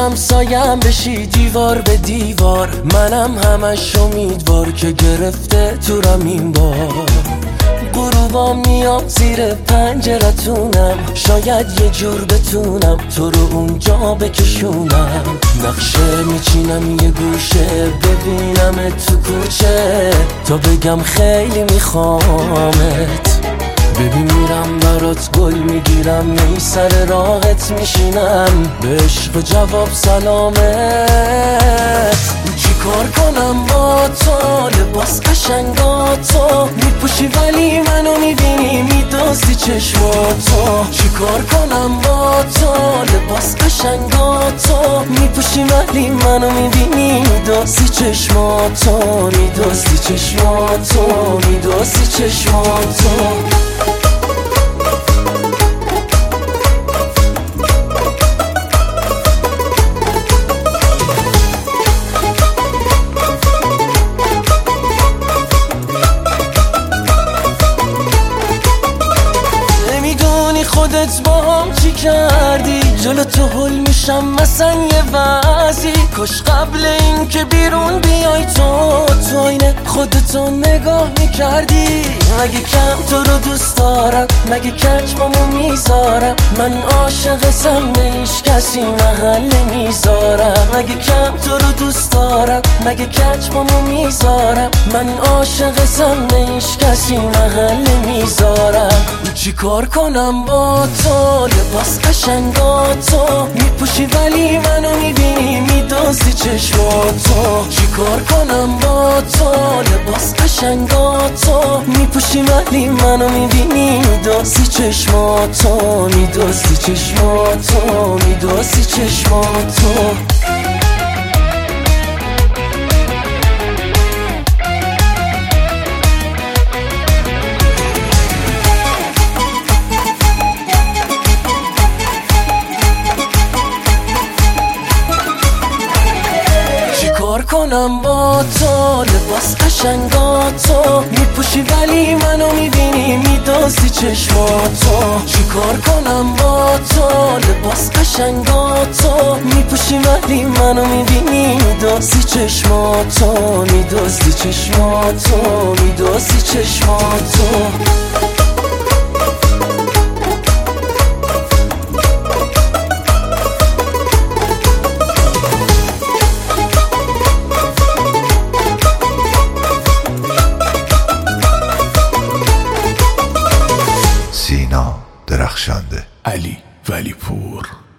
همسایم بشی دیوار به دیوار، منم همش امیدوار که گرفته تورم این بار. غروبا میام زیر پنجرتونم، شاید یه جور بتونم تو رو اونجا بکشونم. نقشه میچینم یه گوشه، ببینم تو کوچه تا بگم خیلی میخوامت. ببین میرم برات گل میگیرم، می سر راحت میشینم، به عشق جواب سلامت. چی کار کنم با تو؟ لباس قشنگاتو میپوشی ولی منو میبینی میدوزی چشماتو. چی کار کنم با تو؟ لباس قشنگاتو میپوشی ولی منو میبینی میدوزی چشماتو، میدوزی چشماتو، میدوزی چشماتو. خودت با هم چی کردی؟ جلو تو هل میشم مثلا یه وضعی. کاش قبل این که بیرون بیای تو اینه خودتو نگاه میکردی. مگه کم تو رو دوست دارم؟ مگه کچمامو میذارم؟ من عاشقتم به هیچ کسی محل نمیذارم. مگه کم تو رو دوست دارم؟ مگه کچمامو میذارم؟ من عاشقتم به هیچ کسی محل نمیذارم. چی کار کنم با تو؟ لباس قشنگاتو میپوشی ولی منو میبینی میدوزی چشماتو. چی کار کنم با تو؟ لباس قشنگاتو میپوشی ولی منو میبینی میدوزی چشماتو، میدوزی چشماتو، میدوزی چشماتو. کار کنم با تو؟ لباس قشنگاتو میپوشی ولی منو میبینی میدوزی چشماتو. چی کار کنم با تو؟ لباس قشنگاتو میپوشی ولی منو میبینی میدوزی چشماتو، میدوزی چشماتو، میدوزی چشماتو. سینا درخشنده، علی ولیپور.